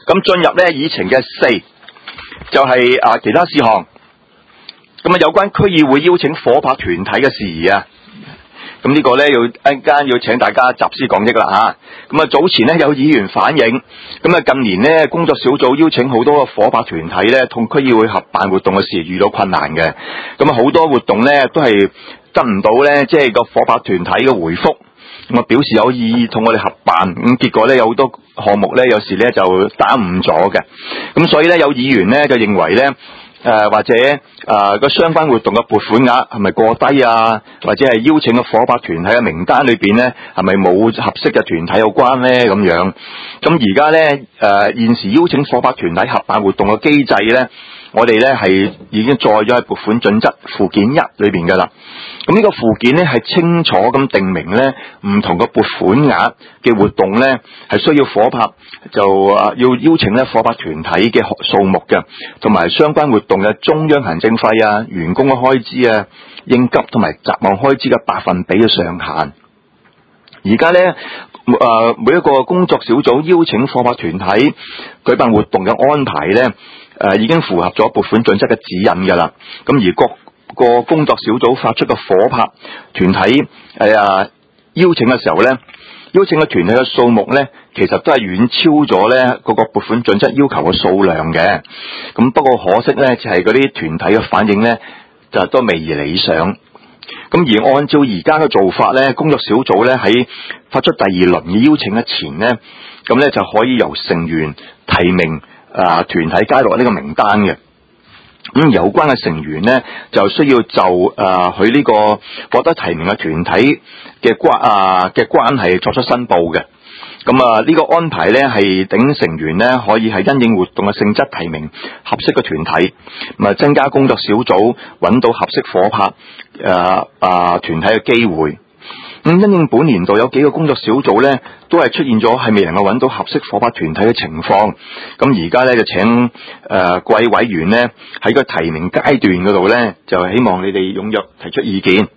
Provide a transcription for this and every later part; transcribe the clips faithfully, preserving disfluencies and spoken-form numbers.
咁進入咧議程嘅四就係、是、啊其他事項。咁啊有關區議會邀請火拍團體嘅事宜啊。咁呢個咧要一陣間要請大家集思廣益啦吓。咁啊早前咧有議員反映，咁啊近年咧工作小組邀請好多個火拍團體咧同區議會合辦活動嘅時遇到困難嘅。咁啊好多活動咧都係得唔到咧即係個火拍團體嘅回覆。咁啊表示有意同我哋合辦，咁結果咧有好多項目咧有時咧就耽誤咗嘅。咁所以咧有議員咧就認為咧。誒、呃、或者誒個、呃、相關活動嘅撥款額係咪過低啊？或者係邀請嘅火拍團體嘅名單裏邊咧係咪冇合適嘅團體有關咧？咁樣咁而家咧誒現時邀請火拍團體合辦活動嘅機制咧，我哋咧係已經載咗喺撥款準則附件一裏邊噶啦。咁呢個附件咧係清楚咁定明咧唔同嘅撥款額嘅活動咧係需要火拍就啊要邀請咧火拍團體嘅數目嘅，同埋相關活動嘅中央行政費啊、員工嘅開支啊、應急同埋雜項開支嘅百分比嘅上限。而家咧誒每一個工作小組邀請火拍團體舉辦活動嘅安排咧誒、呃、已經符合咗撥款準則嘅指引噶啦。咁而各個工作小組發出嘅火拍團體誒、呃、邀請嘅時候咧，邀請嘅團體嘅數目咧，其實都係遠超咗咧嗰個撥款準則要求嘅數量嘅。咁不過可惜咧，就係嗰啲團體嘅反應咧，就都未如理想。咁而按照而家嘅做法咧，工作小組咧喺發出第二輪嘅邀請嘅前咧，咁咧就可以由成員提名啊團體加入呢個名單嘅。咁有關嘅成員呢，就需要就誒佢呢個獲得提名嘅團體嘅關啊嘅關係作出申報嘅。咁啊呢個安排呢，係等成員呢可以係因應活動嘅性質提名合適嘅團體，咁啊增加工作小組揾到合適火拍誒啊團體嘅機會。咁因應本年度有幾個工作小組咧，都係出現咗係未能夠揾到合適火拍團體嘅情況。咁而家咧就請誒、呃、各位委員咧喺個提名階段嗰度咧，就希望你哋踴躍提出意見。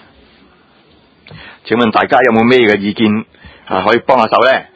請問大家有冇咩嘅意見啊？可以幫下手咧？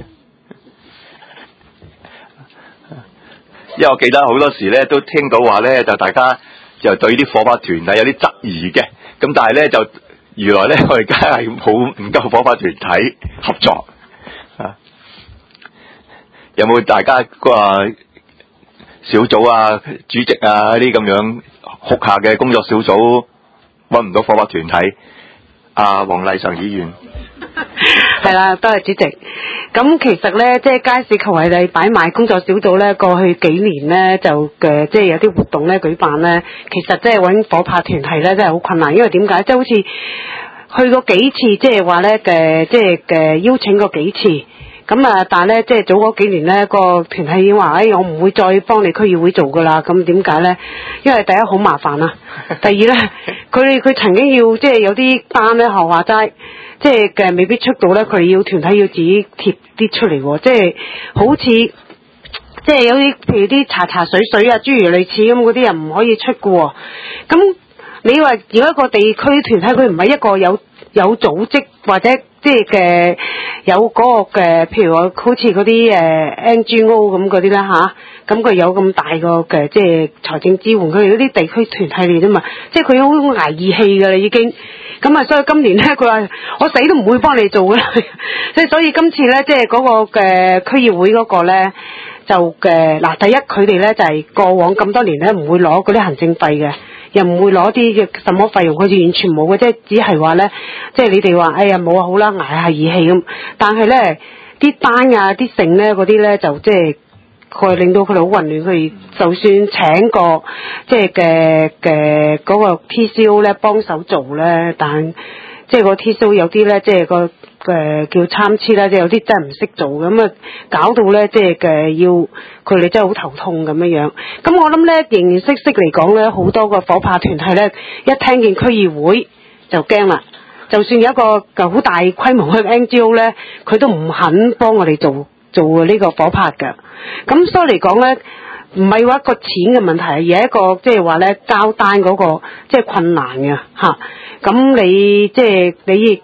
因為我記得好多時咧都聽到話咧，就大家就對啲火拍團體有啲質疑嘅。咁但係咧就原來咧，我哋梗係冇唔夠火拍團體合作啊！有冇大家個小組啊、主席啊啲咁樣轄下嘅工作小組揾唔到火拍團體？啊，黃麗嫦議員係啦，多謝主席。咁其實咧，即係街市及違例擺賣工作小組咧，過去幾年咧就嘅即係有啲活動咧舉辦咧，其實即係揾火拍團體咧真係好困難，因為點解？即係好似去過幾次，即係話咧嘅，即係嘅邀請過幾次，咁啊，但係咧即係早嗰幾年咧個團體已經話，哎，我唔會再幫你區議會做噶啦。咁點解咧？因為第一好麻煩啊，第二咧佢哋佢曾經要即係有啲單咧學話齋。即係嘅未必出到咧，佢要團體要自己貼啲出嚟喎，即係好似即係有啲譬如啲茶茶水水啊，諸如類似咁嗰啲人唔可以出嘅喎。咁你話如果一個地區團體佢唔係一個有有組織或者即係嘅有嗰個嘅，譬如話好似嗰啲誒 N G O 咁嗰啲啦吓，咁佢有咁大個嘅即係財政支援，佢哋嗰啲地區團體嚟啫嘛，即係佢好捱義氣㗎啦已經。咁啊，所以今年咧，佢話我死都唔會幫你做嘅，即係所以今次咧，即係嗰個嘅區議會嗰個咧，就嘅嗱，第一佢哋咧就係、是、過往咁多年咧唔會攞嗰啲行政費嘅，又唔會攞啲嘅什麼費用，佢哋完全冇嘅，即係只係話咧，即係你哋話哎呀冇啊好啦，捱下義氣咁，但係咧啲單啊啲剩咧嗰啲咧就即係。佢令到佢哋好混亂，佢就算請個即係嘅嘅嗰個 T C O 咧幫手做咧，但即係個 T C O 有啲咧即係個誒叫參差啦，即係有啲真係唔識做咁啊，搞到咧即係嘅要佢哋真係好頭痛咁樣樣。咁我諗咧形形色色嚟講咧，好多個火拍團體咧一聽見區議會就驚啦，就算有一個好大規模嘅 N G O 咧，佢都唔肯幫我哋做。做呢個火拍㗎，咁所以嚟講咧，唔係話一個錢嘅問題，而係一個即係話咧交單嗰個即係困難嘅嚇。咁你即係你亦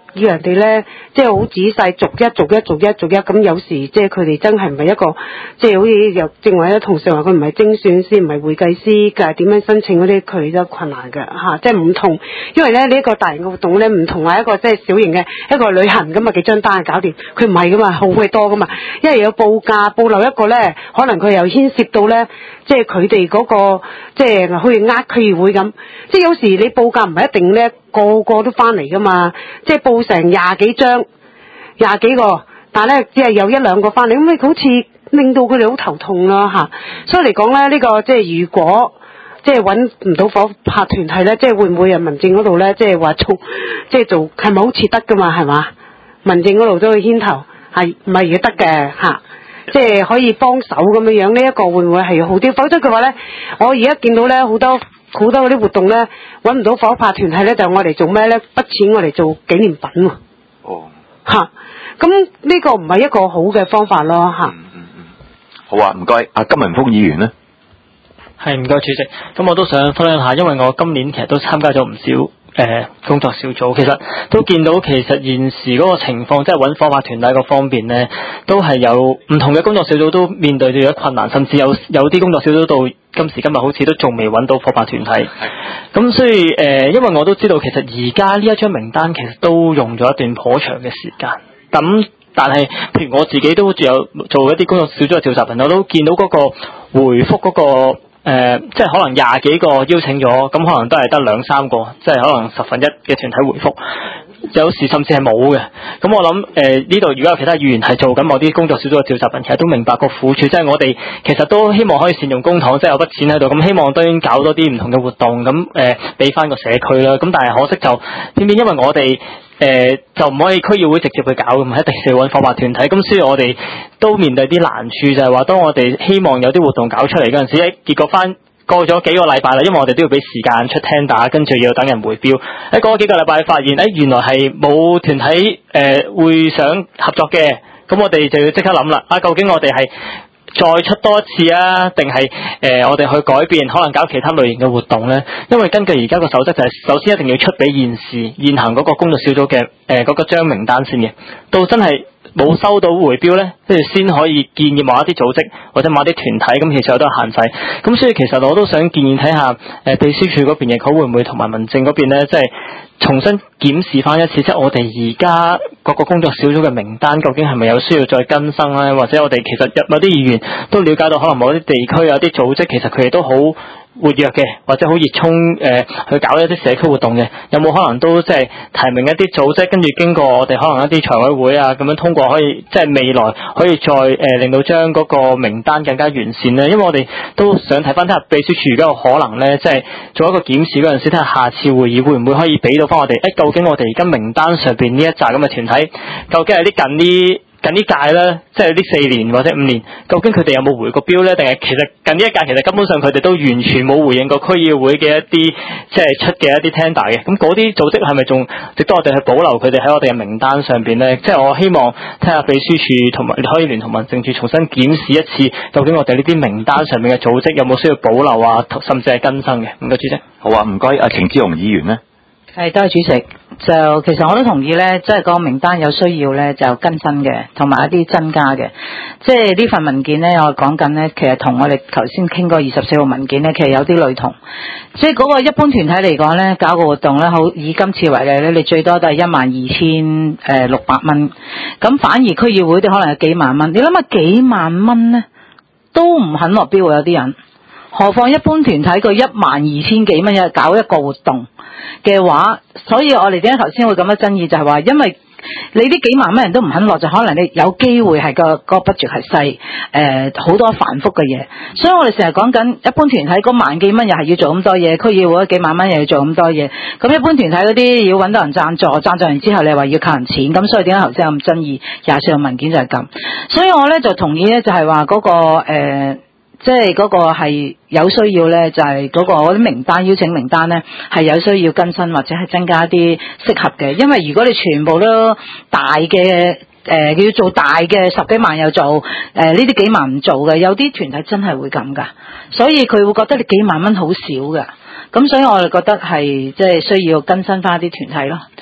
要人哋咧，即係好仔細逐一逐一逐一逐一咁，有時即係佢哋真係唔係一個，即係好似又正話有同事話佢唔係精算師，唔係會計師，㗎點樣申請嗰啲佢都困難嘅嚇，即係唔同。因為咧呢一個大型嘅活動咧，唔同話一個即係小型嘅一個旅行咁啊，幾張單就搞掂，佢唔係噶嘛，好鬼多噶嘛，因為有報價報漏一個咧，可能佢又牽涉到咧，即係佢哋嗰個即係好似呃區議會咁，即係有時你報價唔係一定咧個個都翻嚟噶嘛，即係報成廿幾張廿幾個，但係咧只係有一兩個翻嚟，咁你好似令到佢哋好頭痛咯嚇。所以嚟講咧，呢、這個即係如果即係揾唔到火拍團體咧，即係會唔會啊民政嗰度咧，即係話做即係做係咪好似得噶嘛係嘛？民政嗰度都會牽頭係唔係如果得嘅嚇？即係可以幫手咁樣樣，呢、這、一個會唔會係好啲？否則嘅話咧，我而家見到咧好多好多嗰啲活動咧，揾唔到火拍團體咧，就我哋做咩咧？筆錢我哋做紀念品喎。哦。嚇！咁呢個唔係一個好嘅方法咯嚇。 嗯嗯嗯。好啊，唔該。阿金文峰議員咧。 係唔該主席。咁我都想分享下，因為我今年其實都參加咗唔少。誒、呃、工作小組其實都見到，其實現時嗰個情況，即係揾火拍團體嗰方面呢，都係有唔同嘅工作小組都面對住咗困難，甚至有有啲工作小組到今時今日好似都仲未揾到火拍團體。咁所以誒、呃，因為我都知道，其實而家呢一張名單其實都用咗一段頗長嘅時間。咁但係譬如我自己都有做一啲工作小組嘅召集人，我都見到嗰個回覆嗰個。誒、呃，即係可能廿幾個邀請咗，咁可能都係得兩三個，即係可能十分一嘅團體回覆，有時甚至係冇嘅。咁我諗誒呢度如果有其他議員係做緊某啲工作小組嘅召集人，其實都明白個苦處，即係我哋其實都希望可以善用公帑，即係有筆錢喺度，咁希望當然搞多啲唔同嘅活動，咁誒俾翻個社區啦。咁但係可惜就偏偏因為我哋。誒、呃、就唔可以區議會直接去搞嘅嘛，一定要揾火拍團體。咁所以我哋都面對啲難處，就係話當我哋希望有啲活動搞出嚟嗰陣時，結果翻過咗幾個禮拜啦，因為我哋都要俾時間出tender，跟住要等人回標。喺過咗幾個禮拜發現，誒原來係冇團體誒、呃、會想合作嘅，咁我哋就要即刻諗啦。啊，究竟我哋係再出多一次啊，定係誒我哋去改變，可能搞其他類型嘅活動咧？因為根據而家個守則就係、是，首先一定要出俾現時現行嗰個工作小組嘅誒嗰個張名單先嘅，到真係冇收到回標咧，跟住先可以建議某一啲組織或者某一啲團體，咁其實有都有限制。咁所以其實我都想建議睇下誒、呃、秘書處嗰邊嘅，佢會唔會同埋民政嗰邊咧，即係重新檢視翻一次，即係我哋而家各個工作小組嘅名單究竟係咪有需要再更新咧？或者我哋其實有某啲議員都了解到，可能某啲地區有啲組織其實佢哋都好活躍嘅，或者好熱衷誒、呃、去搞一啲社區活動嘅，有冇可能都即係提名一啲組織，跟住經過我哋可能一啲財委會啊咁樣通過，可以即係未來可以再誒、呃、令到將嗰個名單更加完善咧？因為我哋都想睇翻睇下秘書處而家個可能咧，即係做一個檢視嗰陣時，睇下下次會議會唔會可以俾到翻我哋誒，究竟我哋而家名單上邊呢一紮咁嘅團體，究竟係啲近呢？近呢屆咧，即係呢四年或者五年，究竟佢哋有冇回過標咧？定係其實近呢一屆其實根本上佢哋都完全冇回應過區議會嘅一啲即係出嘅一啲 tender 嘅。咁嗰啲組織係咪仲值得我哋去保留佢哋喺我哋嘅名單上邊咧？即係我希望睇下秘書處同埋可以聯同民政處重新檢視一次，究竟我哋呢啲名單上面嘅組織有冇需要保留啊，甚至係更新嘅。唔該主席。 好啊，唔該。阿程志雄議員咧。 係，多謝主席。就其實我都同意咧，即係個名單有需要咧就更新嘅，同埋一啲增加嘅。即係呢份文件咧，我講緊咧，其實同我哋頭先傾過二十四號文件咧，其實有啲類同。即係嗰個一般團體嚟講咧，搞個活動咧，好以今次為例咧，你最多都係一萬二千誒六百蚊。咁反而區議會啲可能有幾萬蚊。你諗下幾萬蚊咧，都唔肯落標喎，有啲人。何況一般團體佢一萬二千幾蚊嘢搞一個活動嘅話，所以我哋點解頭先會咁樣爭議，就係話因為你啲幾萬蚊人都唔肯落，就可能你有機會係個個 budget 係細，誒好多繁複嘅嘢，所以我哋成日講緊一般團體嗰萬幾蚊又係要做咁多嘢，區議會幾萬蚊又要做咁多嘢，咁一般團體嗰啲要揾到人贊助，贊助完之後你話要靠人錢，咁所以點解頭先有咁爭議？廿四號文件就係咁，所以我咧就同意咧，就係話嗰個誒。呃即係嗰個係有需要咧，就係、是、嗰個嗰啲名單邀請名單咧係有需要更新或者係增加啲適合嘅，因為如果你全部都大嘅誒、呃、要做大嘅十幾萬又做誒呢啲幾萬唔做嘅，有啲團體真係會咁噶，所以佢會覺得你幾萬蚊好少噶，咁所以我哋覺得係即係需要更新翻啲團體咯。 好，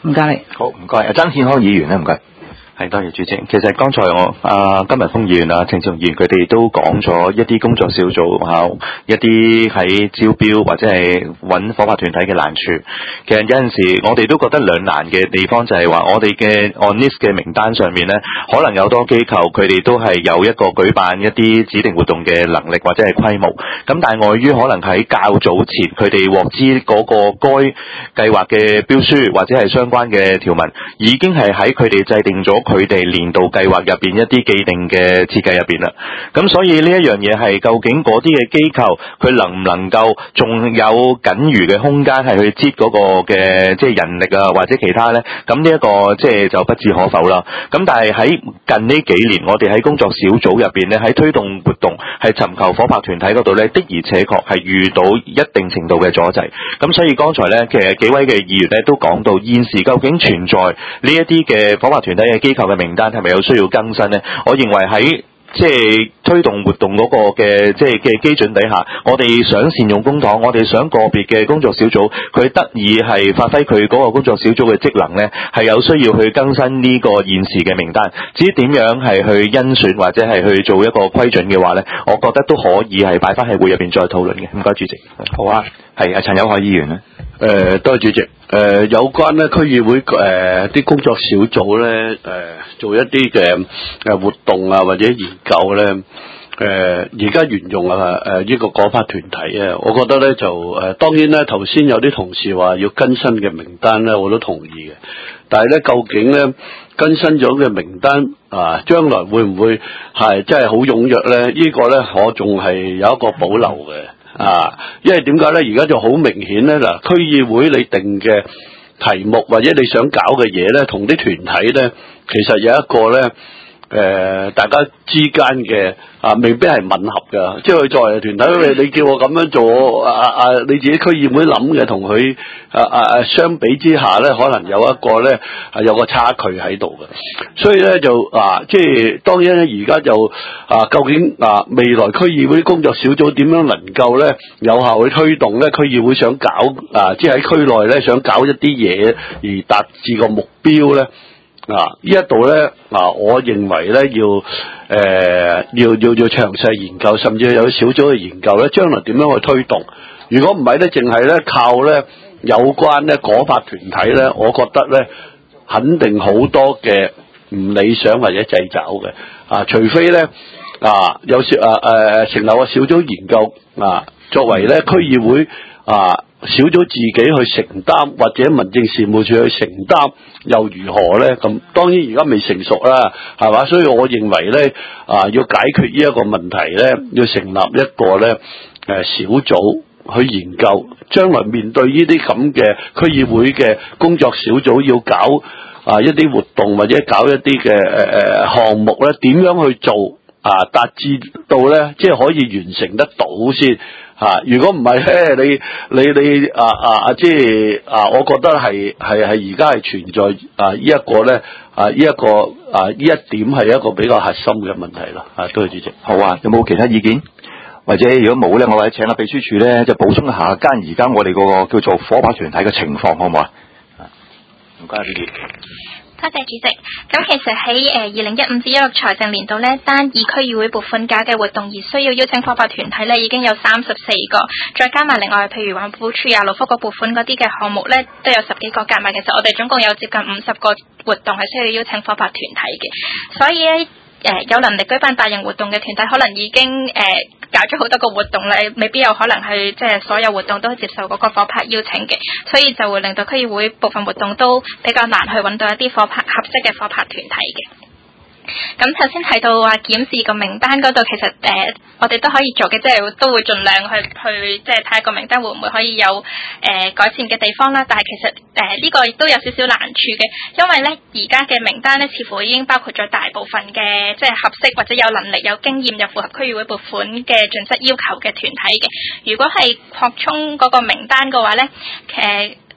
唔該你。 好，唔該。曾憲康議員咧，唔該。 係，多謝主席。其實剛才我啊金文峰議員啊、程志雄議員佢哋都講咗一啲工作小組嚇、啊，一啲喺招標或者係揾火拍團體嘅難處。其實有陣時我哋都覺得兩難嘅地方就係話，我哋嘅 on list 嘅名單上面呢，可能有多機構佢哋都係有一個舉辦一啲指定活動嘅能力或者係規模。咁但係礙於可能喺較早前佢哋獲知嗰個該計劃嘅標書或者係相關嘅條文，已經係喺佢哋制定咗佢哋年度計劃入邊一啲既定嘅設計入邊啦，咁所以呢一樣嘢係究竟嗰啲嘅機構佢能唔能夠仲有僅餘嘅空間係去擠嗰個嘅即係人力啊或者其他呢？咁呢一個即係就不置可否啦。咁但係喺近呢幾年，我哋喺工作小組入邊呢，喺推動活動係尋求火拍團體嗰度呢，的而且確係遇到一定程度嘅阻滯。咁所以剛才呢，其實幾位嘅議員呢都講到現時究竟存在呢一啲嘅火拍團體嘅機構嘅名單係咪有需要更新呢？我認為喺即係推動活動嗰個嘅即係嘅基準底下，我哋想善用公帑，我哋想個別嘅工作小組佢得以係發揮佢嗰個工作小組嘅職能呢，係有需要去更新呢個現時嘅名單。至於點樣係去甄選或者係去做一個規準嘅話呢，我覺得都可以係擺翻喺會入邊再討論嘅。唔該，主席。 好啊，係啊，陳友凱議員咧。 誒、呃，多謝主席。誒、呃，有關咧區議會誒啲、呃、工作小組咧，誒、呃、做一啲嘅誒活動啊或者研究咧，誒而家沿用啊誒呢個火拍團體啊，我覺得咧就誒、呃、當然咧頭先有啲同事話要更新嘅名單咧，我都同意嘅。但係咧，究竟咧更新咗嘅名單啊，將來會唔會係真係好踴躍咧？這個、呢個咧我仲係有一個保留嘅。啊，因為點解咧？而家就好明顯咧，嗱，區議會你定嘅題目或者你想搞嘅嘢咧，同啲團體咧，其實有一個咧，誒、呃，大家之間嘅啊，未必係吻合㗎。即係佢作為團體，你你叫我咁樣做，啊啊，你自己區議會諗嘅同佢啊啊相比之下咧，可能有一個咧係有個差距喺度嘅。所以咧就啊，即係當然咧，而家就啊，究竟啊未來區議會工作小組點樣能夠咧有效去推動咧區議會想搞啊，即係喺區內咧想搞一啲嘢而達至個目標咧？啊！呢一度咧，啊，我認為咧要誒、呃、要要要詳細研究，甚至有小組去研究咧，將來點樣去推動？如果唔係咧，淨係咧靠咧有關咧火拍團體咧，我覺得咧肯定好多嘅唔理想或者掣肘嘅啊，除非咧啊有時啊誒成立個小組研究啊，作為咧區議會啊。小組自己去承擔，或者民政事務處去承擔，又如何呢？咁當然而家未成熟啦，係嘛？所以我認為呢，啊，要解決呢一個問題呢，要成立一個呢誒小組去研究，將來面對呢啲咁嘅區議會嘅工作小組要搞啊一啲活動或者搞一啲嘅誒誒項目呢，點樣去做啊？達至到呢，即係可以完成得到先。啊！如果唔係咧，你你你啊啊即係啊，我覺得係係係而家係存在啊呢一個咧啊呢一個啊呢一點係一個比較核心嘅問題咯。啊，多謝主席。 好啊，有冇其他意見？或者如果冇咧，我或者請阿秘書處咧就補充一下間而家我哋嗰個叫做火拍團體嘅情況，好唔好啊？唔該，主席。 多謝主席。咁其實喺誒二零一五至一六財政年度咧，單以區議會撥款搞嘅活動而需要邀請火拍團體咧，已經有三十四個，再加埋另外譬如環保署啊、勞福局撥款嗰啲嘅項目咧，都有十幾個，夾埋其實我哋總共有接近五十個活動係需要邀請火拍團體嘅，所以咧。誒、呃、有能力舉辦大型活動嘅團體，可能已經誒、呃、搞咗好多個活動啦，未必有可能去即係所有活動都接受嗰個火拍邀請嘅，所以就會令到區議會部分活動都比較難去揾到一啲火拍合適嘅火拍團體嘅。咁頭先提到話檢視個名單嗰度，其實誒、呃、我哋都可以做嘅，即係都會盡量去去即係睇下個名單會唔會可以有誒、呃、改善嘅地方啦。但係其實誒呢、呃這個亦都有少少難處嘅，因為咧而家嘅名單咧似乎已經包括咗大部分嘅即係合適或者有能力、有經驗又符合區議會撥款嘅準則要求嘅團體嘅。如果係擴充嗰個名單嘅話咧，誒、呃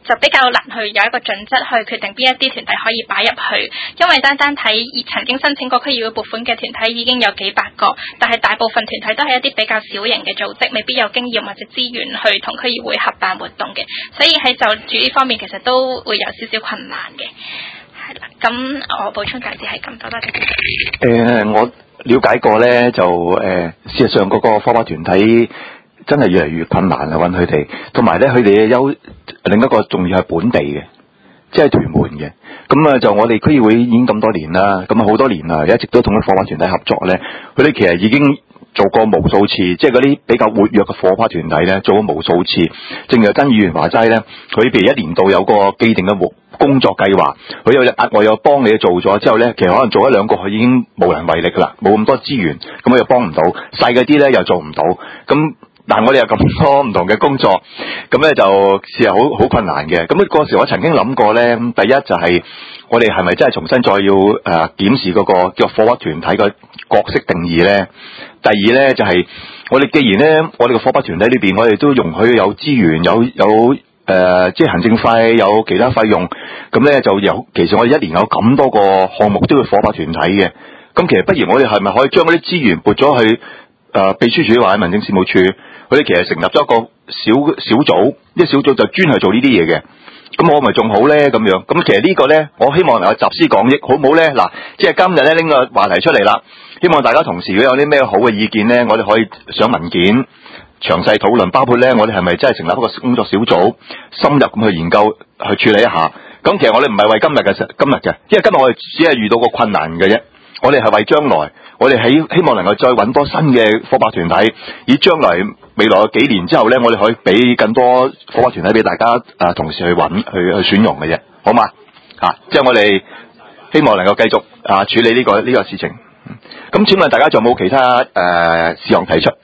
就比較難去有一個準則去決定邊一啲團體可以擺入去，因為單單睇曾經申請過區議會撥款嘅團體已經有幾百個，但係大部分團體都係一啲比較小型嘅組織，未必有經驗或者資源去同區議會合辦活動嘅，所以喺就住呢方面其實都會有少少困難嘅。係啦，咁我補充介紹係咁多，多謝。 誒、呃，我了解過咧，就誒、呃，事實上嗰個火把團體真係越嚟越困難啦，揾佢哋，同埋咧佢哋嘅優另一個仲要係本地嘅，即係屯門嘅。咁啊，就我哋區議會已經咁多年啦，咁啊好多年啦，一直都同啲火把團體合作咧，佢哋其實已經做過無數次，即係嗰啲比較活躍嘅火把團體咧，做過無數次。正如曾議員話齋咧，佢譬如一年度有個既定嘅目工作計劃，佢有額外有幫你做咗之後咧，其實可能做一兩個佢已經無能為力噶啦，冇咁多資源，咁佢又幫唔到，細嗰啲咧又做唔到，咁但係我哋有咁多唔同嘅工作，咁咧就事實好好困難嘅。咁嗰時我曾經諗過咧，第一就係我哋係咪真係重新再要誒檢視嗰個叫火把團體嘅角色定義咧？第二咧就係我哋既然咧，我哋個火把團體呢邊，我哋都容許有資源，有有。誒、呃，即係行政費有其他費用，咁咧就有。其實我哋一年有咁多個項目都要火把團體嘅，咁其實不如我哋係咪可以將嗰啲資源撥咗去誒、呃、秘書處或者民政事務處，佢哋其實成立咗一個小小組，呢小組就專係做呢啲嘢嘅。咁我咪仲好咧咁樣。咁其實呢個咧，我希望能夠集思廣益，好唔好咧？嗱，即係今日咧拎個話題出嚟啦，希望大家同事如果有啲咩好嘅意見咧，我哋可以上文件。詳細討論，包括咧，我哋係咪真係成立一個工作小組，深入咁去研究，去處理一下。咁其實我哋唔係為今日嘅今日嘅，因為今日我哋只係遇到個困難嘅啫。我哋係為將來，我哋喺希望能夠再揾多新嘅火把團體，以將來未來嘅幾年之後咧，我哋可以俾更多火把團體俾大家啊、呃、同事去揾去去選用嘅啫，好嘛？嚇、啊，即係我哋希望能夠繼續啊、呃、處理呢、呢個呢、呢個事情。咁、嗯、請問大家仲有冇其他誒、呃、事項提出？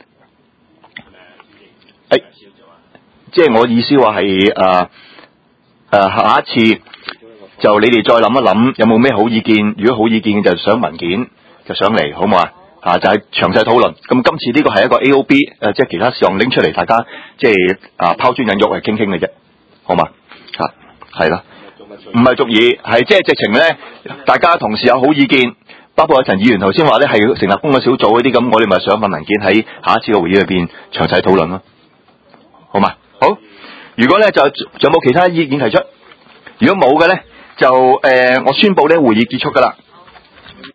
誒，即係我意思話係誒誒下一次就你哋再諗一諗有冇咩好意見，如果好意見就上文件就上嚟，好唔好啊？啊就係、是、詳細討論。咁今次呢個係一個 A O B 誒、呃，即係其他事項拎出嚟，大家即係啊拋磚引玉嚟傾傾嘅啫，好嘛？啊係啦，唔係俗語，係即係直情咧，大家同事有好意見，包括阿陳議員頭先話咧係成立工作小組嗰啲咁，我哋咪上份文件喺下一次嘅會議裏邊詳細討論咯。好嘛？好。如果咧就仲有冇其他意見提出？如果冇嘅咧，就誒、呃、我宣布咧會議結束噶啦。